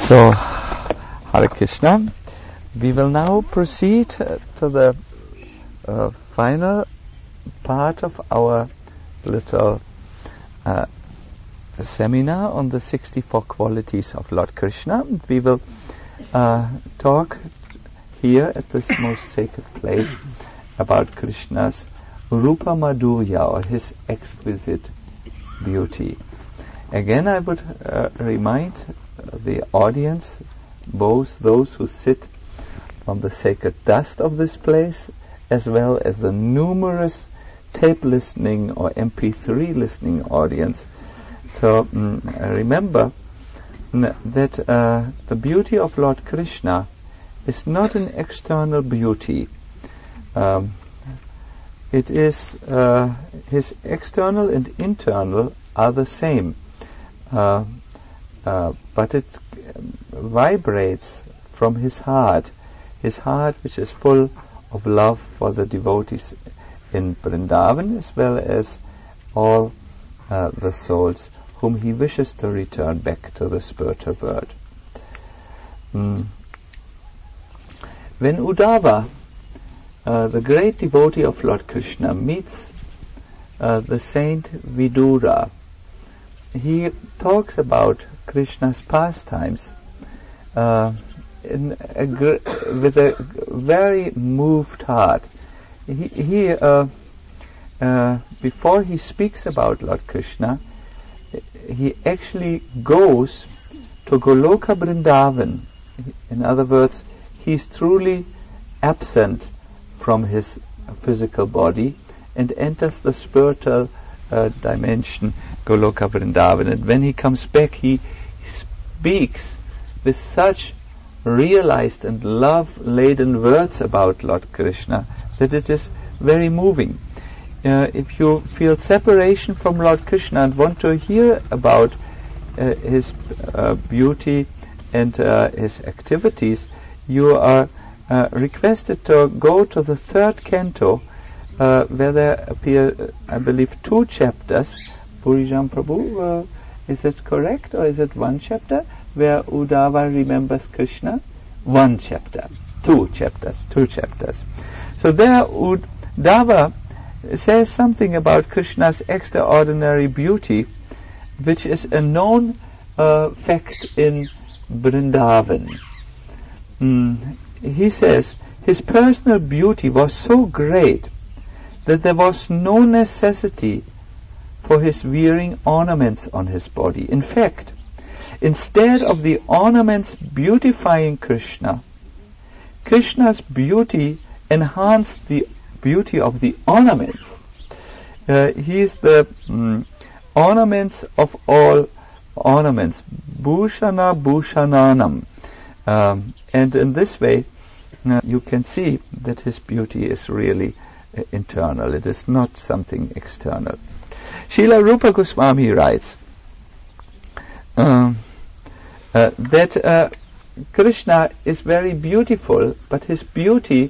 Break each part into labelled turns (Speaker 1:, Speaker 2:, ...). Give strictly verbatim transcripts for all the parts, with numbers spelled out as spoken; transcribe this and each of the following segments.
Speaker 1: So, Hare Krishna. We will now proceed uh, to the uh, final part of our little uh, seminar on the sixty-four qualities of Lord Krishna. We will uh, talk here at this most sacred place about Krishna's Rupa Madhurya, or his exquisite beauty. Again, I would uh, remind uh, the audience, both those who sit on the sacred dust of this place, as well as the numerous tape listening or M P three listening audience, to um, remember n- that uh, the beauty of Lord Krishna is not an external beauty. Um, it is uh, his external and internal are the same, uh, uh, but it vibrates from his heart. His heart, which is full of love for the devotees in Vrindavan, as well as all uh, the souls whom he wishes to return back to the spiritual world. Mm. When Uddhava, uh, the great devotee of Lord Krishna, meets uh, the saint Vidura, he talks about Krishna's pastimes uh, in a gr- with a very moved heart. He, he uh, uh, before he speaks about Lord Krishna, he actually goes to Goloka Vrindavan. In other words, he's truly absent from his physical body and enters the spiritual uh, dimension, Goloka Vrindavan. And when he comes back, he speaks with such realized and love-laden words about Lord Krishna that it is very moving. Uh, if you feel separation from Lord Krishna and want to hear about uh, his uh, beauty and uh, his activities, you are uh, requested to go to the third canto, uh, where there appear, uh, I believe, two chapters. Purijan Prabhu, uh, is it correct, or is it one chapter where Uddhava remembers Krishna? One chapter, two chapters, two chapters. So there Uddhava says something about Krishna's extraordinary beauty, which is a known uh, fact in Vrindavan. Mm. He says his personal beauty was so great that there was no necessity for his wearing ornaments on his body. In fact, instead of the ornaments beautifying Krishna, Krishna's beauty enhanced the beauty of the ornaments. Uh, he is the mm, ornaments of all ornaments, Bhushana Bhushananam. Um, and in this way, uh, you can see that his beauty is really uh, internal. It is not something external. Srila Rupa Goswami writes um, uh, that uh, Krishna is very beautiful, but his beauty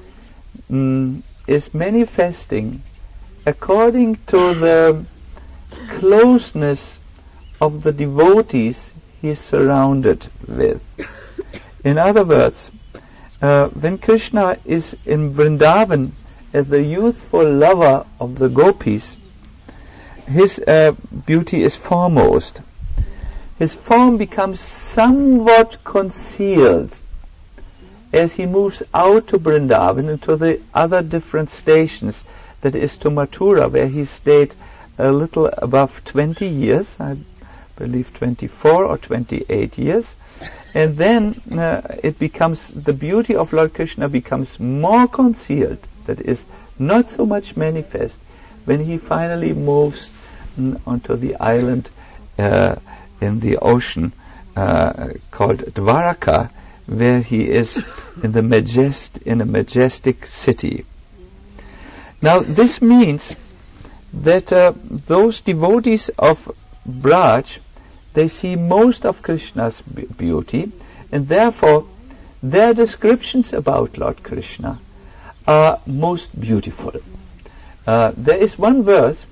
Speaker 1: mm, is manifesting according to the closeness of the devotees he is surrounded with. In other words, uh, when Krishna is in Vrindavan as the youthful lover of the gopis, his uh, beauty is foremost. His form becomes somewhat concealed as he moves out to Vrindavan and to the other different stations, that is to Mathura, where he stayed a little above twenty years, I believe twenty-four or twenty-eight years. And then uh, it becomes, the beauty of Lord Krishna becomes more concealed, that is not so much manifest, when he finally moves mm, onto the island uh, in the ocean uh, called Dwaraka, where he is in the majest in a majestic city. Now this means that uh, those devotees of Braj, they see most of Krishna's b- beauty, and therefore their descriptions about Lord Krishna are most beautiful. Uh, there is one verse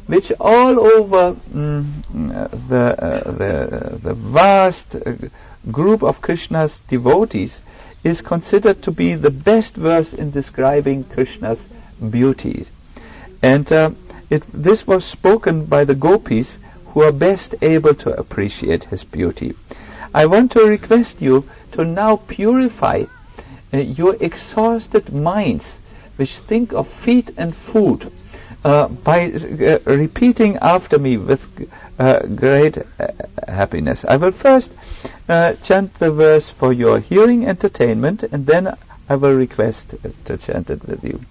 Speaker 1: which all over mm, the, uh, the, the vast uh, group of Krishna's devotees is considered to be the best verse in describing Krishna's beauties. And uh, it, this was spoken by the gopis, who are best able to appreciate his beauty. I want to request you to now purify uh, your exhausted minds, which think of feet and food, uh, by uh, repeating after me with uh, great uh, happiness. I will first uh, chant the verse for your hearing entertainment, and then I will request to chant it with you.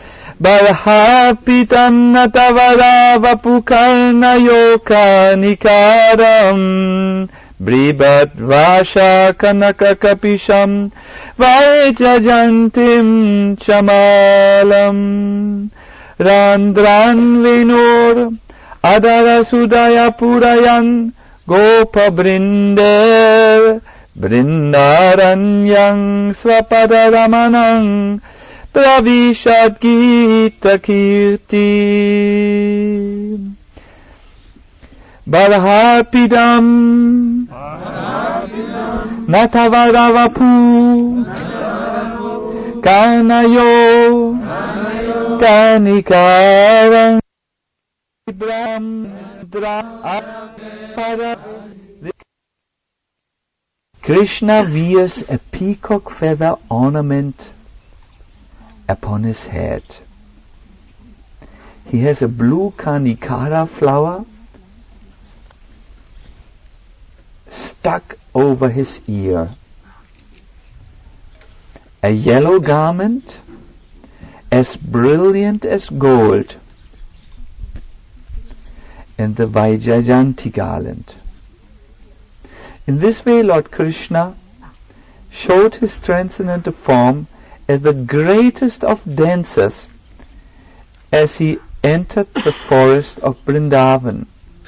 Speaker 1: Barhapitanna tavara vapukarna yoka nikaram Bribhat vasha kanaka kapisham Vaijajantim chamalam Randran vinor Adara sudaya purayan Gopa brinder Brindaranyang swapadaramanang Pravishad Gita Kirti Barharpidam Natavaravapu Kanayo Kanikaram Krishna wears a peacock feather ornament upon his head. He has a blue kanikara flower stuck over his ear, a yellow garment as brilliant as gold, and the Vaijayanti garland. In this way, Lord Krishna showed his transcendental form as the greatest of dancers as he entered the forest of Vrindavan,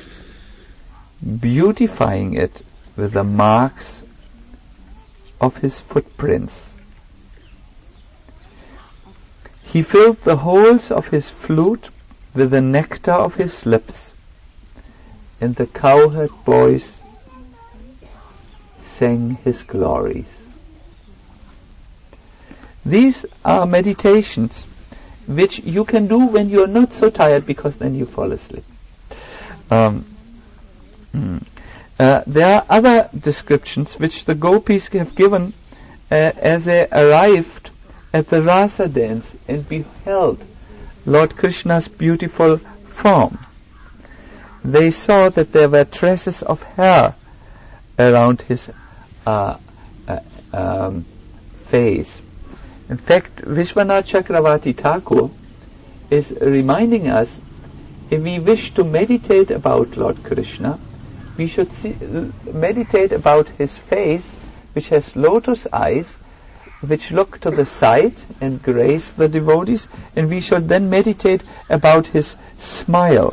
Speaker 1: beautifying it with the marks of his footprints. He filled the holes of his flute with the nectar of his lips, and the cowherd boys sang his glories. These are meditations which you can do when you are not so tired, because then you fall asleep. Um, mm. uh, there are other descriptions which the gopis have given uh, as they arrived at the rasa dance and beheld Lord Krishna's beautiful form. They saw that there were tresses of hair around his uh, uh, um, face. In fact, Vishwanath Chakravarti Thakur is reminding us, if we wish to meditate about Lord Krishna, we should see, meditate about his face, which has lotus eyes, which look to the side and grace the devotees, and we should then meditate about his smile.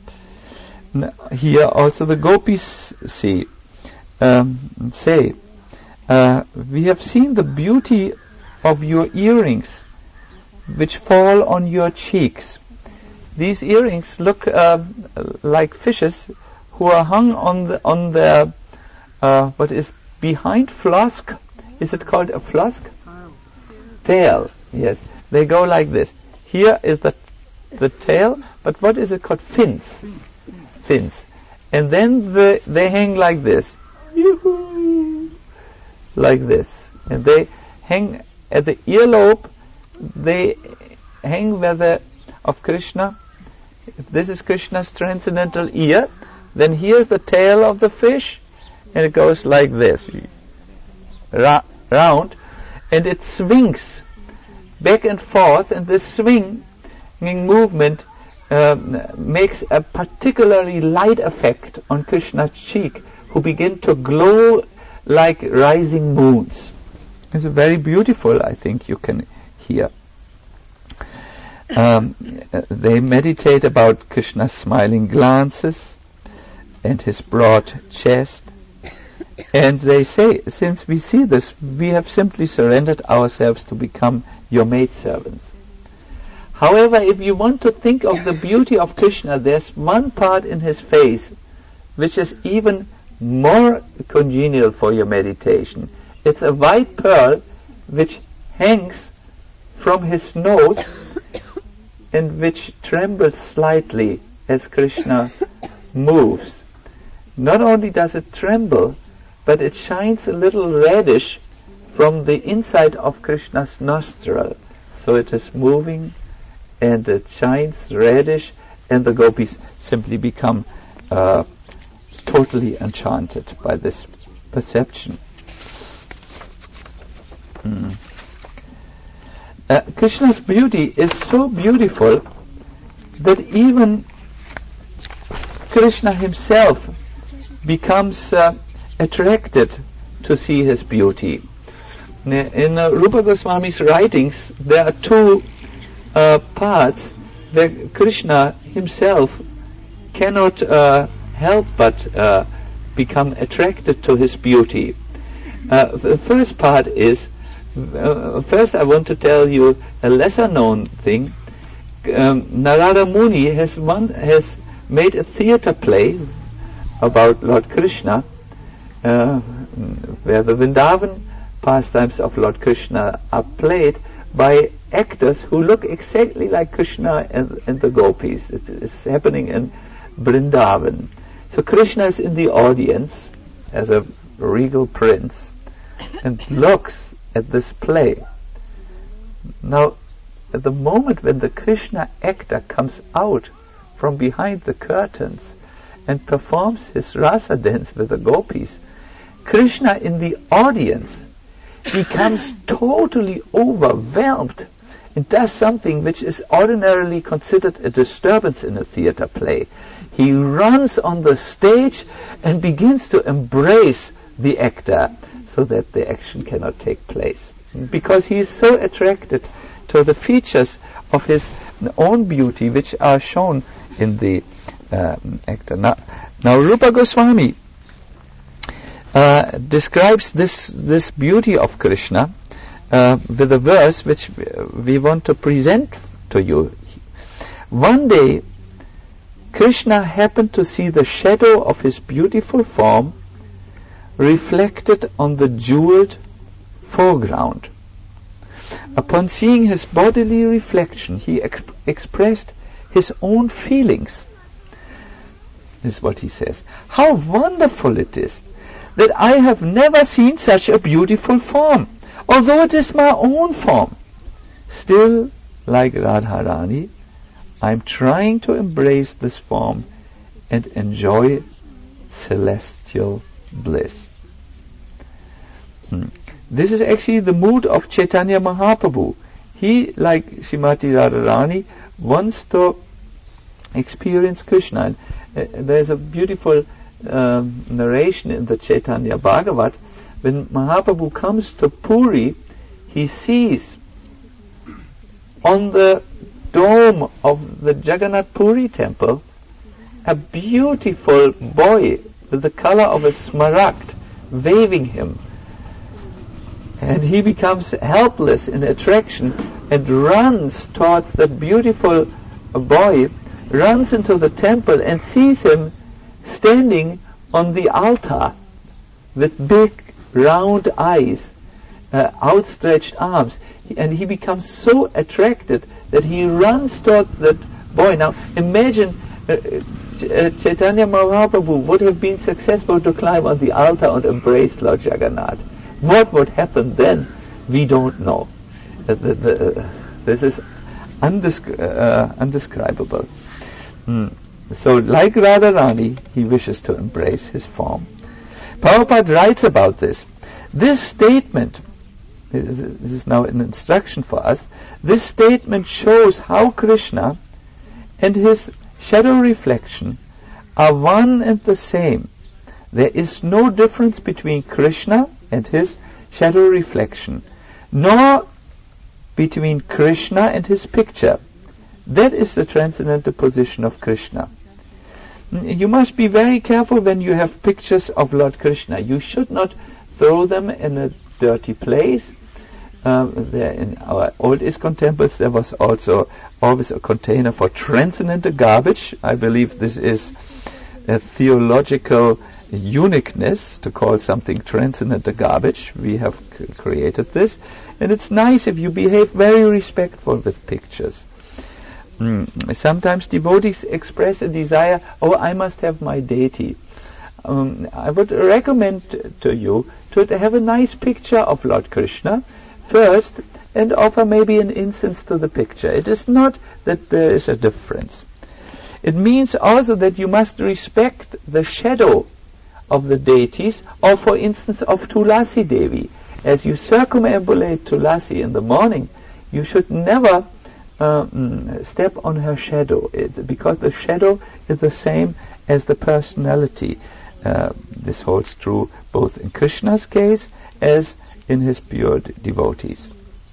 Speaker 1: Here also the gopis see, um, say, uh, we have seen the beauty of your earrings which fall on your cheeks. These earrings look uh, like fishes who are hung on the, on their uh, what is behind flask. Is it called a flask? Tail. Yes, they go like this. Here is the the tail, but what is it called? Fins. Fins. And then the, they hang like this. Yoo-hoo! Like this. And they hang at the earlobe, they hang where the of Krishna. If this is Krishna's transcendental ear, then here's the tail of the fish, and it goes like this, Ra- round, and it swings back and forth, and this swinging movement um, makes a particularly light effect on Krishna's cheek, who begin to glow like rising moons. It's very beautiful, I think you can hear. Um, they meditate about Krishna's smiling glances and his broad chest, and they say, since we see this, we have simply surrendered ourselves to become your maidservants. However, if you want to think of the beauty of Krishna, there's one part in his face which is even more congenial for your meditation. It's a white pearl which hangs from his nose and which trembles slightly as Krishna moves. Not only does it tremble, but it shines a little reddish from the inside of Krishna's nostril. So it is moving and it shines reddish, and the gopis simply become uh, totally enchanted by this perception. Mm. Uh, Krishna's beauty is so beautiful that even Krishna himself becomes uh, attracted to see his beauty. In uh, Rupa Goswami's writings, there are two uh, parts where Krishna himself cannot uh, help but uh, become attracted to his beauty. Uh, the first part is, uh, first I want to tell you a lesser known thing. Um, Narada Muni has one, has made a theater play about Lord Krishna, uh, where the Vrindavan pastimes of Lord Krishna are played by actors who look exactly like Krishna and, and the gopis. It is happening in Vrindavan. So Krishna is in the audience as a regal prince and looks at this play. Now, at the moment when the Krishna actor comes out from behind the curtains and performs his rasa dance with the gopis, Krishna in the audience becomes totally overwhelmed and does something which is ordinarily considered a disturbance in a theater play. He runs on the stage and begins to embrace the actor so that the action cannot take place, because he is so attracted to the features of his own beauty which are shown in the uh, actor. Now, now Rupa Goswami uh, describes this this beauty of Krishna uh, with a verse which we want to present to you. One day, Krishna happened to see the shadow of his beautiful form reflected on the jeweled foreground. Upon seeing his bodily reflection, he ex- expressed his own feelings. This is what he says. How wonderful it is that I have never seen such a beautiful form, although it is my own form. Still, like Radharani, I am trying to embrace this form and enjoy celestial bliss. Hmm. This is actually the mood of Chaitanya Mahaprabhu. He, like Srimati Radharani, wants to experience Krishna. And, uh, there's a beautiful um, narration in the Chaitanya Bhagavat. When Mahaprabhu comes to Puri, he sees on the dome of the Jagannath Puri temple a beautiful boy with the color of a smaragd waving him. And he becomes helpless in attraction and runs towards that beautiful boy, runs into the temple and sees him standing on the altar with big round eyes, uh, outstretched arms. And he becomes so attracted that he runs towards that boy. Now imagine uh, uh, Chaitanya Mahaprabhu would have been successful to climb on the altar and embrace Lord Jagannath. What would happen then, we don't know. Uh, the, the, uh, this is undescri- uh, undescribable. Mm. So, like Radharani, he wishes to embrace his form. Prabhupada writes about this. This statement, this is now an instruction for us, this statement shows how Krishna and his shadow reflection are one and the same. There is no difference between Krishna and his shadow reflection, nor between Krishna and his picture. That is the transcendental position of Krishna. You must be very careful when you have pictures of Lord Krishna. You should not throw them in a dirty place. Um, there in our old ISKCON temples there was also always a container for transcendental garbage. I believe this is a theological uniqueness to call something transcendental garbage. We have c- created this, and it's nice if you behave very respectful with pictures. Mm. Sometimes devotees express a desire, oh, I must have my deity. Um, I would recommend t- to you to have a nice picture of Lord Krishna first, and offer maybe an incense to the picture. It is not that there is a difference. It means also that you must respect the shadow of the deities, or for instance of Tulasi Devi. As you circumambulate Tulasi in the morning, you should never um, step on her shadow, it, because the shadow is the same as the personality. Uh, this holds true both in Krishna's case as in his pure d- devotees.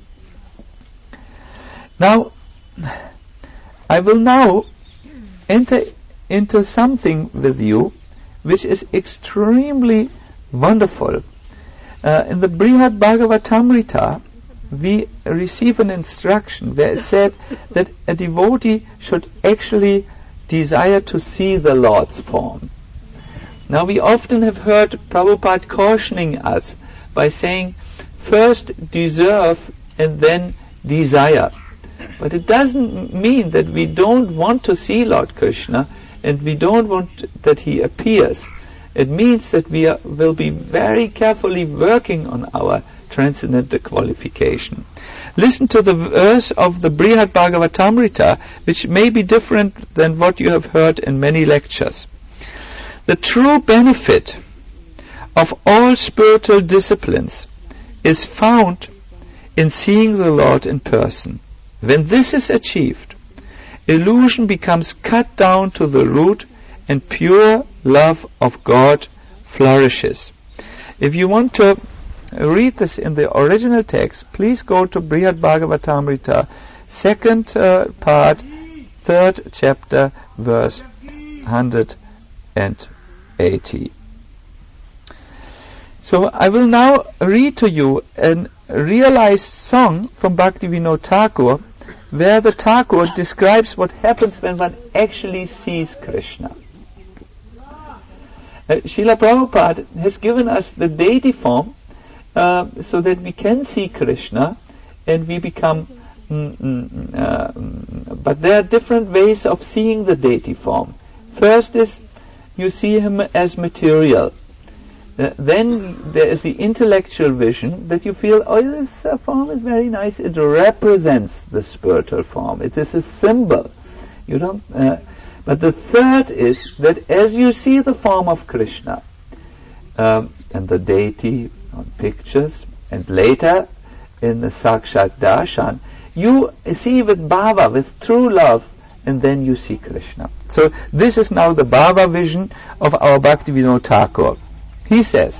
Speaker 1: Now, I will now enter into something with you which is extremely wonderful. Uh, in the Brihad Bhagavatamrita, we receive an instruction where it said that a devotee should actually desire to see the Lord's form. Now, we often have heard Prabhupada cautioning us by saying, first deserve and then desire. But it doesn't mean that we don't want to see Lord Krishna and we don't want that he appears. It means that we are, will be very carefully working on our transcendental qualification. Listen to the verse of the Brihad Bhagavatamrita, which may be different than what you have heard in many lectures. The true benefit of all spiritual disciplines is found in seeing the Lord in person. When this is achieved, illusion becomes cut down to the root and pure love of God flourishes. If you want to read this in the original text, please go to Brihad Bhagavatamrita, second uh, part, third chapter, verse one hundred eighty. So I will now read to you a realized song from Bhaktivinoda Thakur, where the Thakur describes what happens when one actually sees Krishna. Uh, Srila Prabhupada has given us the deity form uh, so that we can see Krishna and we become... Mm, mm, uh, mm, but there are different ways of seeing the deity form. First is you see him as material. Uh, then there is the intellectual vision that you feel, oh, this uh, form is very nice. It represents the spiritual form. It is a symbol. You don't. Uh, but the third is that as you see the form of Krishna um, and the deity on pictures, and later in the Sakshat Darshan, you see with bhava, with true love, and then you see Krishna. So this is now the bhava vision of our Bhaktivinoda Thakur. He says,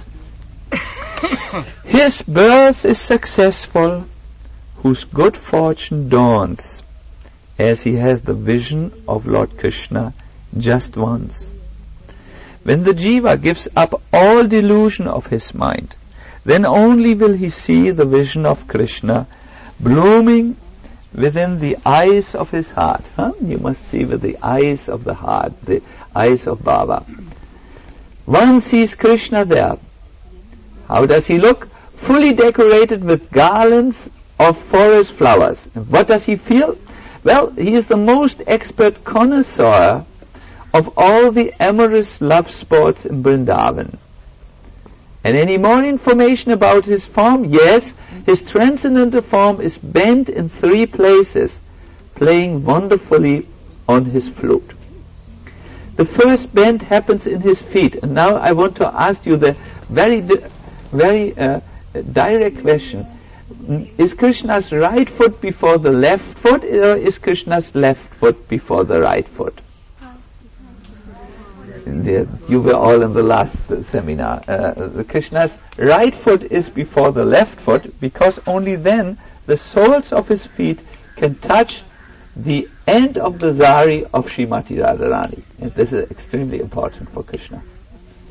Speaker 1: his birth is successful, whose good fortune dawns, as he has the vision of Lord Krishna just once. When the jiva gives up all delusion of his mind, then only will he see the vision of Krishna blooming within the eyes of his heart. Huh? You must see with the eyes of the heart, the eyes of Baba. One sees Krishna there. How does he look? Fully decorated with garlands of forest flowers. And what does he feel? Well, he is the most expert connoisseur of all the amorous love sports in Vrindavan. And any more information about his form? Yes, his transcendental form is bent in three places, playing wonderfully on his flute. The first bend happens in his feet. And now I want to ask you the very, di- very uh, direct question. Is Krishna's right foot before the left foot, or is Krishna's left foot before the right foot? The, you were all in the last uh, seminar. Uh, Krishna's right foot is before the left foot, because only then the soles of his feet can touch the end of the zari of Srimati Radharani. And this is extremely important for Krishna.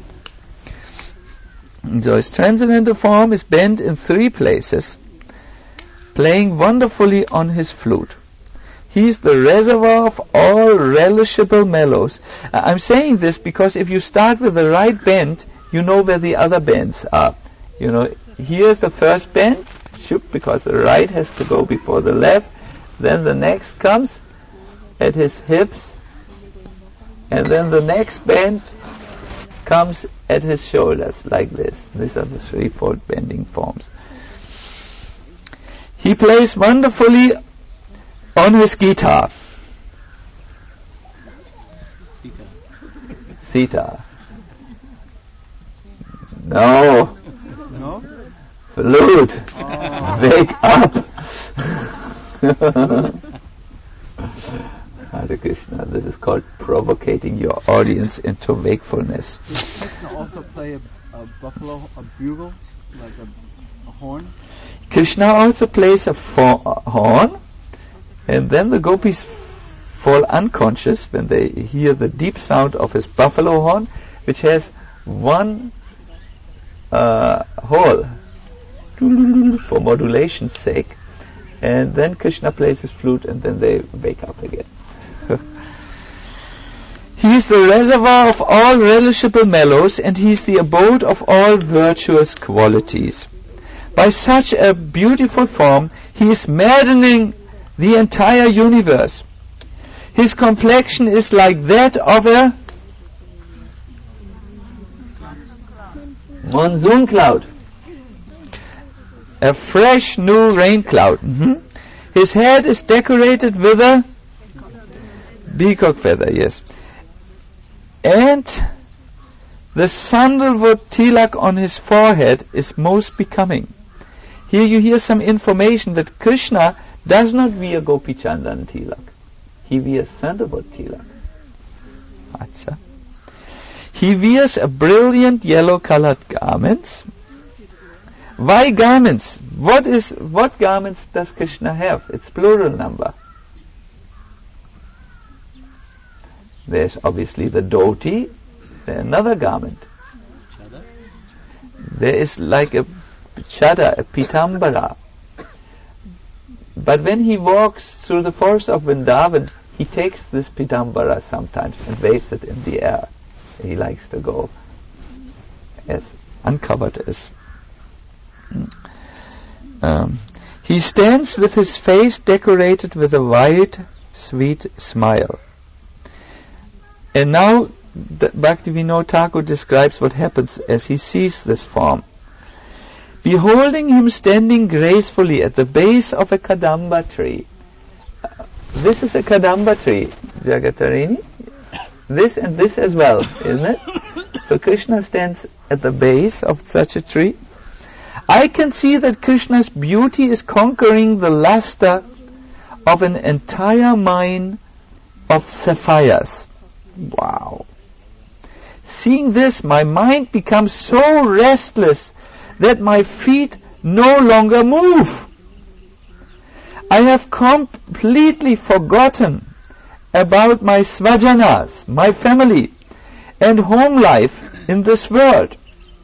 Speaker 1: So his transcendental form is bent in three places, playing wonderfully on his flute. He is the reservoir of all relishable mellows. Uh, I'm saying this because if you start with the right bend, you know where the other bends are. You know, here's the first bend, shoop, because the right has to go before the left. Then the next comes at his hips, and then the next bend comes at his shoulders, like this. These are the threefold bending forms. He plays wonderfully on his guitar. Sitar. No.
Speaker 2: No?
Speaker 1: Flute.
Speaker 2: Oh.
Speaker 1: Wake up. Hare Krishna. This is called provocating your audience into wakefulness.
Speaker 2: Does Krishna also play a, a buffalo, a bugle, like a, a horn?
Speaker 1: Krishna also plays a fo- horn, and then the gopis fall unconscious when they hear the deep sound of his buffalo horn, which has one uh, hole for modulation's sake. And then Krishna plays his flute, and then they wake up again. He is the reservoir of all relishable mellows, and he is the abode of all virtuous qualities. By such a beautiful form, he is maddening the entire universe. His complexion is like that of a monsoon cloud, a fresh new rain cloud. Mm-hmm. His head is decorated with a peacock feather, yes. And the sandalwood tilak on his forehead is most becoming. Here you hear some information that Krishna does not wear Gopi Chandan tilak. He wears sandalwood tilak. Acha. He wears a brilliant yellow colored garments. Why garments? What is what garments does Krishna have? It's plural number. There's obviously the dhoti, another garment. There is like a chada, a pitambara. But when he walks through the forest of Vrindavan, he takes this pitambara sometimes and waves it in the air. He likes to go as uncovered as. Um, he stands with his face decorated with a wide, sweet smile. And now the Bhaktivinoda Thakur describes what happens as he sees this form. Beholding him standing gracefully at the base of a kadamba tree. Uh, this is a kadamba tree, Jagatarini. This and this as well, isn't it? So Krishna stands at the base of such a tree. I can see that Krishna's beauty is conquering the luster of an entire mine of sapphires. Wow. Seeing this, my mind becomes so restless that my feet no longer move. I have completely forgotten about my svajanas, my family, and home life in this world.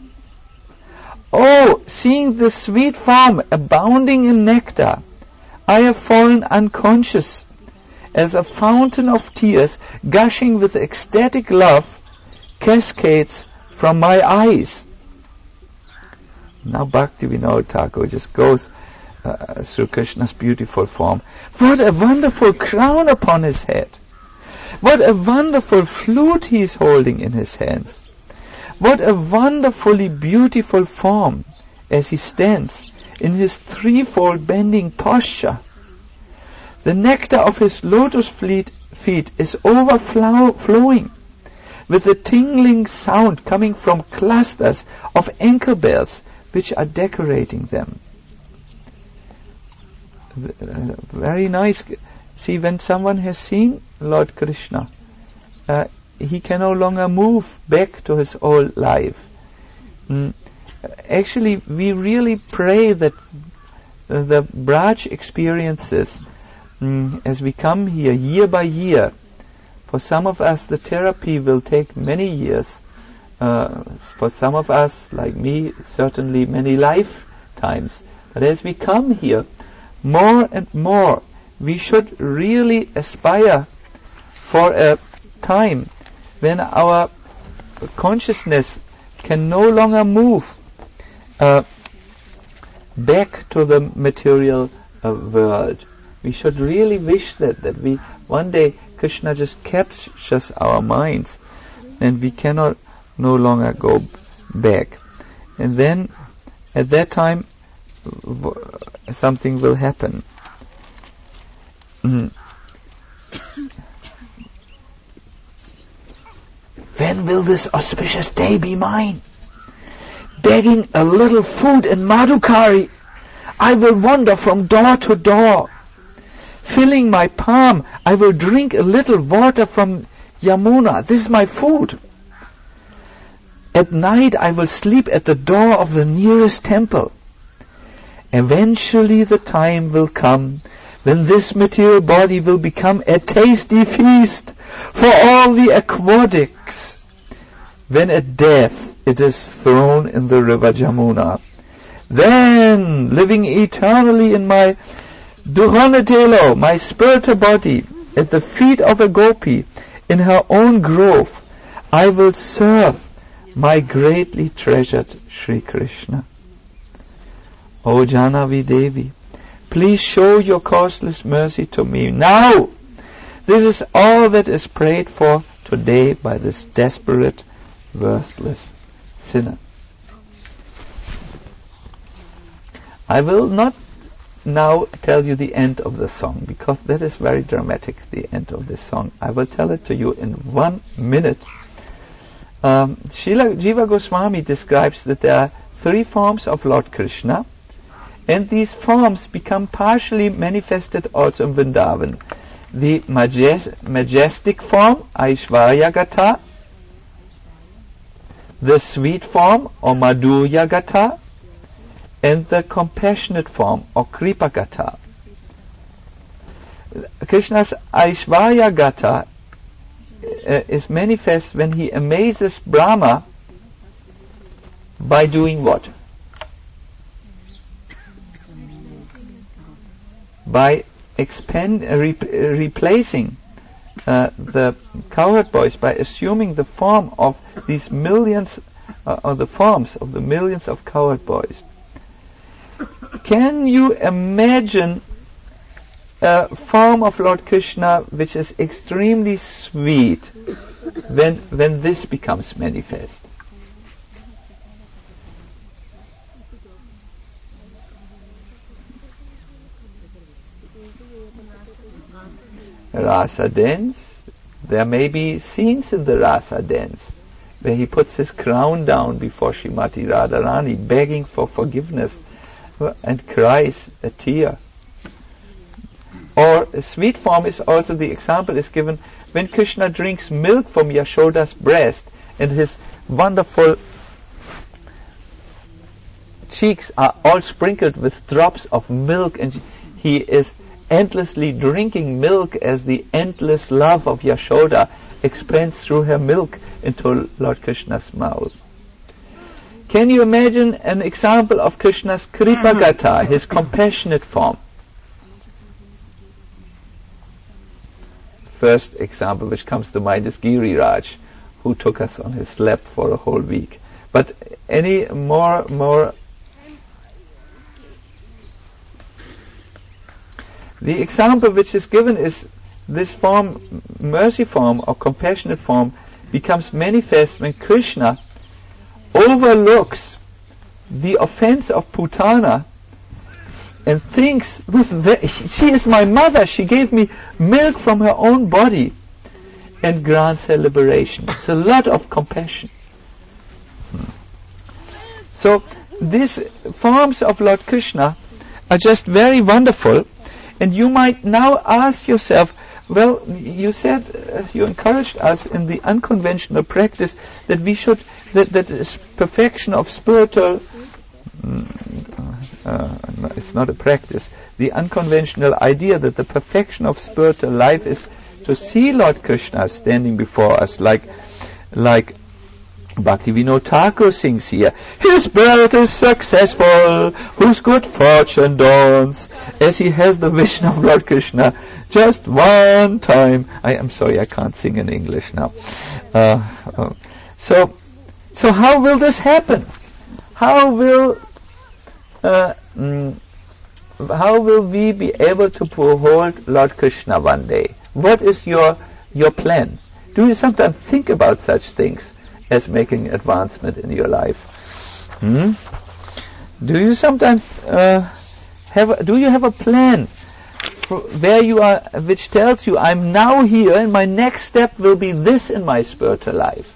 Speaker 1: Oh, seeing this sweet form abounding in nectar, I have fallen unconscious as a fountain of tears gushing with ecstatic love cascades from my eyes. Now Bhaktivinoda Thakur just goes uh, through Krishna's beautiful form. What a wonderful crown upon his head. What a wonderful flute he is holding in his hands. What a wonderfully beautiful form as he stands in his threefold bending posture. The nectar of his lotus feet is overflowing with a tingling sound coming from clusters of ankle bells which are decorating them. Very nice. See, when someone has seen Lord Krishna, uh, he can no longer move back to his old life. Mm. Actually, we really pray that uh, the Braj experiences, mm, as we come here year by year, for some of us the therapy will take many years. Uh, for some of us, like me, certainly many lifetimes. But as we come here, more and more we should really aspire for a time when our consciousness can no longer move uh, back to the material uh, world. We should really wish that, that we one day Krishna just captures our minds and we cannot no longer go b- back. And then at that time w- something will happen. Mm. When will this auspicious day be mine? Begging a little food in Madhukari, I will wander from door to door. Filling my palm, I will drink a little water from Yamuna. This is my food. At night I will sleep at the door of the nearest temple. Eventually the time will come when this material body will become a tasty feast for all the aquatics. When at death it is thrown in the river Jamuna. Then, living eternally in my Duranatelo, my spiritual body, at the feet of a gopi, in her own grove, I will serve my greatly treasured Sri Krishna. O Jahnavi Devi, please show your causeless mercy to me now. This is all that is prayed for today by this desperate, worthless sinner. I will not now tell you the end of the song, because that is very dramatic, the end of this song. I will tell it to you in one minute. Um, Srila Jiva Goswami describes that there are three forms of Lord Krishna, and these forms become partially manifested also in Vrindavan. The majes- majestic form, Aishvaryagata, the sweet form, or Madhuryagata, and the compassionate form, or Kripagata. Krishna's Aishvaryagata uh, is manifest when he amazes Brahma by doing what? By expand, uh, re- uh, replacing uh, the cowherd boys, by assuming the form of these millions, uh, or the forms of the millions of cowherd boys. Can you imagine a form of Lord Krishna which is extremely sweet when when this becomes manifest? Rasa dance. There may be scenes in the Rasa dance where he puts his crown down before Srimati Radharani, begging for forgiveness, and cries a tear. Or a sweet form is also, the example is given when Krishna drinks milk from Yashoda's breast and his wonderful cheeks are all sprinkled with drops of milk, and he is endlessly drinking milk as the endless love of Yashoda expands through her milk into Lord Krishna's mouth. Can you imagine an example of Krishna's Kripagata, his compassionate form? First example which comes to mind is Giriraj, who took us on his lap for a whole week. But any more, more... The example which is given is this form, mercy form or compassionate form, becomes manifest when Krishna overlooks the offense of Putana and thinks, with ve- she is my mother, she gave me milk from her own body, and grants her liberation. It's a lot of compassion. Hmm. So these forms of Lord Krishna are just very wonderful, and you might now ask yourself, well, you said, uh, you encouraged us in the unconventional practice that we should, that, that is perfection of spiritual, uh, no, it's not a practice, the unconventional idea that the perfection of spiritual life is to see Lord Krishna standing before us like, like Bhaktivinoda Thakur sings here, his birth is successful, whose good fortune dawns, as he has the vision of Lord Krishna just one time. I am sorry, I can't sing in English now. Uh, uh, so, so how will this happen? How will, uh, mm, how will we be able to behold Lord Krishna one day? What is your your plan? Do you sometimes think about such things as making advancement in your life? Hmm? Do you sometimes uh, have? A, do you have a plan for where you are, which tells you, I'm now here, and my next step will be this in my spiritual life?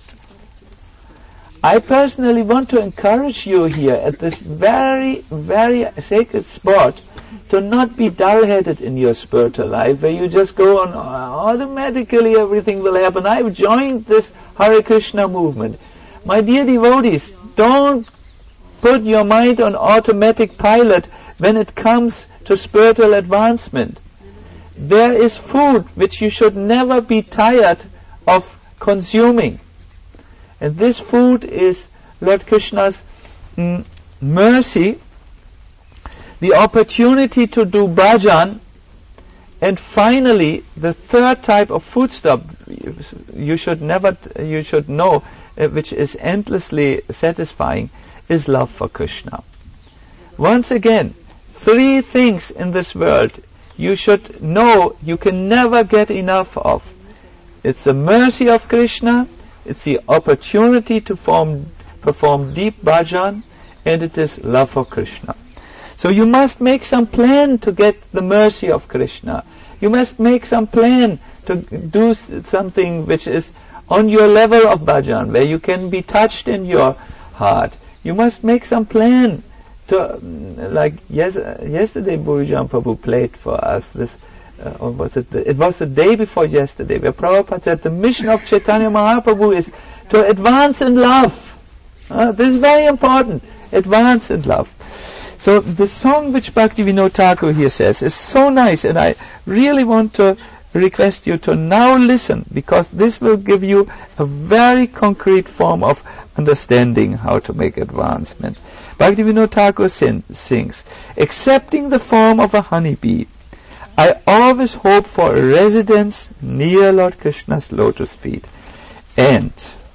Speaker 1: I personally want to encourage you here at this very, very sacred spot to not be dull-headed in your spiritual life, where you just go on, automatically everything will happen. I've joined this Hare Krishna movement. My dear devotees, don't put your mind on automatic pilot when it comes to spiritual advancement. There is food which you should never be tired of consuming. And this food is Lord Krishna's mm, mercy, the opportunity to do bhajan, and finally the third type of foodstuff you should never, you should know, uh, which is endlessly satisfying, is love for Krishna. Once again, three things in this world you should know you can never get enough of. It's the mercy of Krishna, it's the opportunity to form, perform deep bhajan, and it is love for Krishna. So you must make some plan to get the mercy of Krishna. You must make some plan to do something which is on your level of bhajan, where you can be touched in your heart. You must make some plan to, like yes, yesterday Bhujan Prabhu played for us this, uh, or was it, the, it was the day before yesterday, where Prabhupada said the mission of Chaitanya Mahaprabhu is to advance in love. Uh, this is very important, advance in love. So the song which Bhaktivinoda Thakur here says is so nice, and I really want to request you to now listen, because this will give you a very concrete form of understanding how to make advancement. Bhaktivinoda Thakur sin- sings, accepting the form of a honeybee, I always hope for a residence near Lord Krishna's lotus feet, and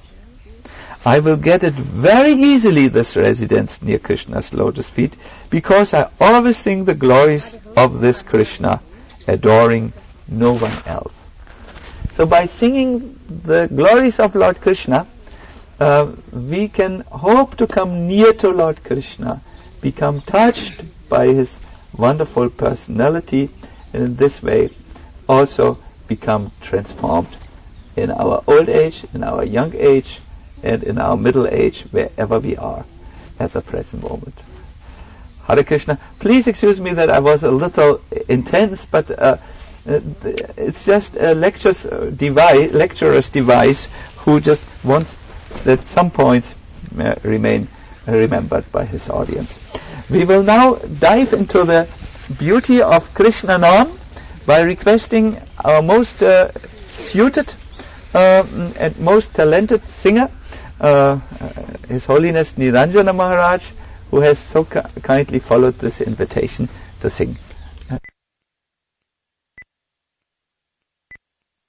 Speaker 1: I will get it very easily, this residence near Krishna's lotus feet, because I always sing the glories of this Krishna, adoring no one else. So by singing the glories of Lord Krishna, uh, we can hope to come near to Lord Krishna, become touched by his wonderful personality, and in this way also become transformed in our old age, in our young age, and in our middle age, wherever we are at the present moment. Hare Krishna. Please excuse me that I was a little intense, but uh, it's just a lecture's device, lecturer's device, who just wants that some points uh, remain remembered by his audience. We will now dive into the beauty of Krishna Nam by requesting our most uh, suited uh, and most talented singer, Uh, His Holiness Niranjana Maharaj, who has so ki- kindly followed this invitation to sing.